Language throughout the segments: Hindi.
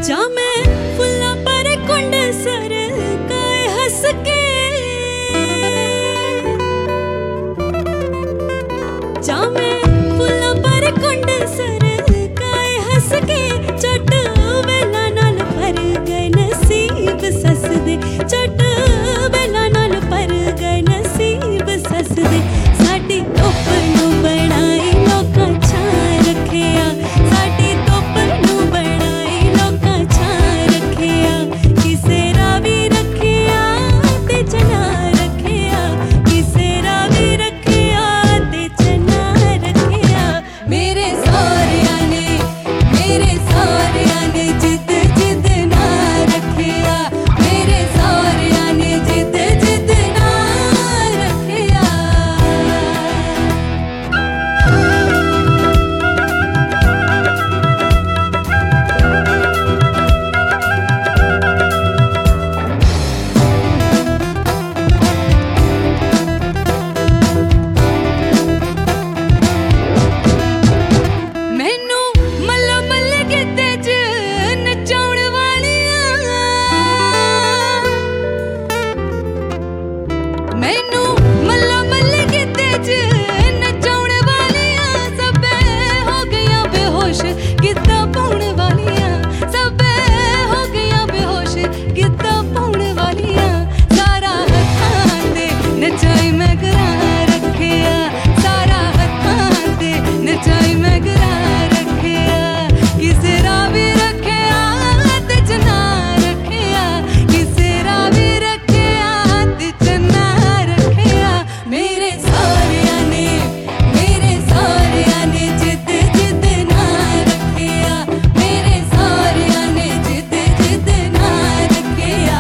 जा मैं फुल्ला पर कुंड सर काए हंस के, जा मैं फुल्ला पर कुंड सर काए हंस के, चट वेला नाल पर गए नसीब सस दे, चट वेला नाल पर गए नसीब सस दे। साडी धुप नूं बनाई लोकां छां रखिया, साडी धुप नूं बनाई लोकां छां रखिया, किसे रावी रखिया ते चना रखिया, किसे रावी रखिया ते चना रखिया। मेरे सौरिया ने जिद जिद ना रखिया, मेरे सौरिया ने जिद जिद ना रखिया। मैनू मल्लो मल्ल गिद्दे च नचाउण वालियां, मैनू मल्लो मल्ल गिद्दे च नचाउण वालियां, सबे हो गईयां बेहोश गिद्दा पाउण वालियां, सबे हो गईयां बेहोश गिद्दा पाउण वालियां। सारा हत्थां ते नचाई मैं घरां रखिया, सारा हत्थां ते नचाई मैं घरां रखिया, किसे रावी रखिया ते चना रखिया, किसे रावी रखिया ते चना रखिया। मेरे सौरिया ने जिद जिद ना रखिया, मेरे सौरिया ने जिद जिद ना रखिया।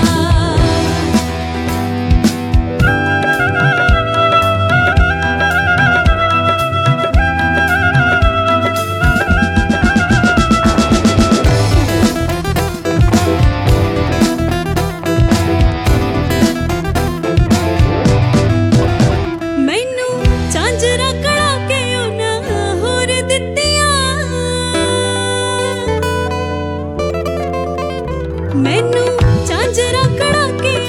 मैनू झांजरा कड़ा के उन्हां होर दित्तियां, मैनू झांजरा कड़ा के